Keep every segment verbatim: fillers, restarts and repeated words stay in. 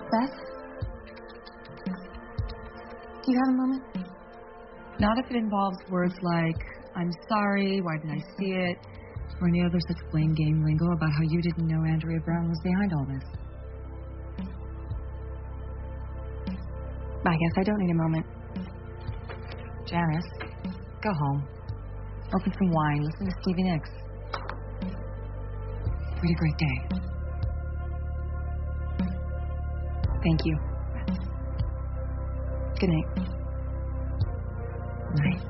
Beth? Do you have a moment? Not if it involves words like, I'm sorry, why didn't I see it? Or any other such blame game lingo about how you didn't know Andrea Brown was behind all this. I guess I don't need a moment. Janice, go home. Open some wine, listen to Stevie Nicks. We had a great day. Thank you. Good night. Night.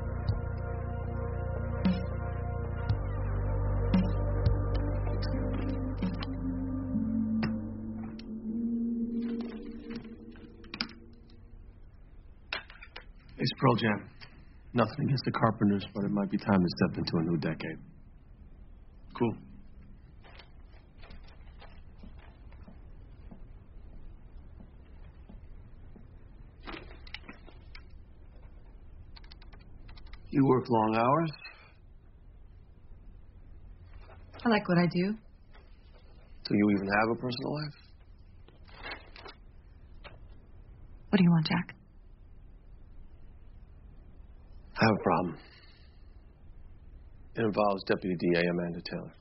It's Pearl Jam. Nothing against the Carpenters, but it might be time to step into a new decade. Cool. You work long hours? I like what I do. Do you even have a personal life? What do you want, Jack? I have a problem. It involves Deputy D A Amanda Taylor.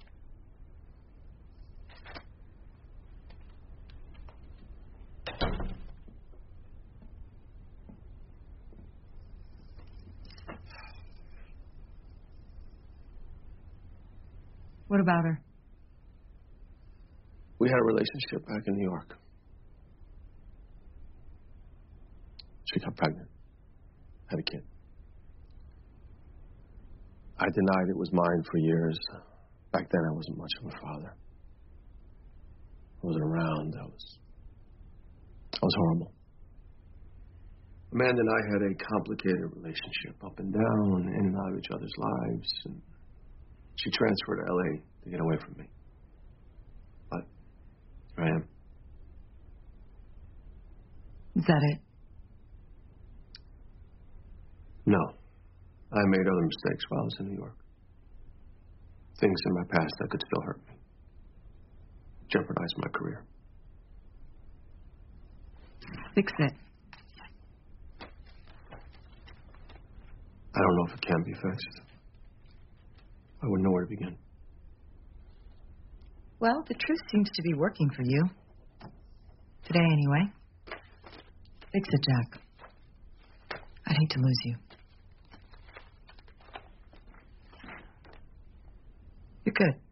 What about her? We had a relationship back in New York. She got pregnant. Had a kid. I denied it was mine for years. Back then, I wasn't much of a father. I wasn't around. I was... I was horrible. Amanda and I had a complicated relationship, up and down, in and out of each other's lives, and she transferred to L A to get away from me. But here I am. Is that it? No. I made other mistakes while I was in New York. Things in my past that could still hurt me. Jeopardize my career. Fix it. I don't know if it can be fixed. I wouldn't know where to begin. Well, the truth seems to be working for you. Today, anyway. Fix it, Jack. I'd hate to lose you. You're good.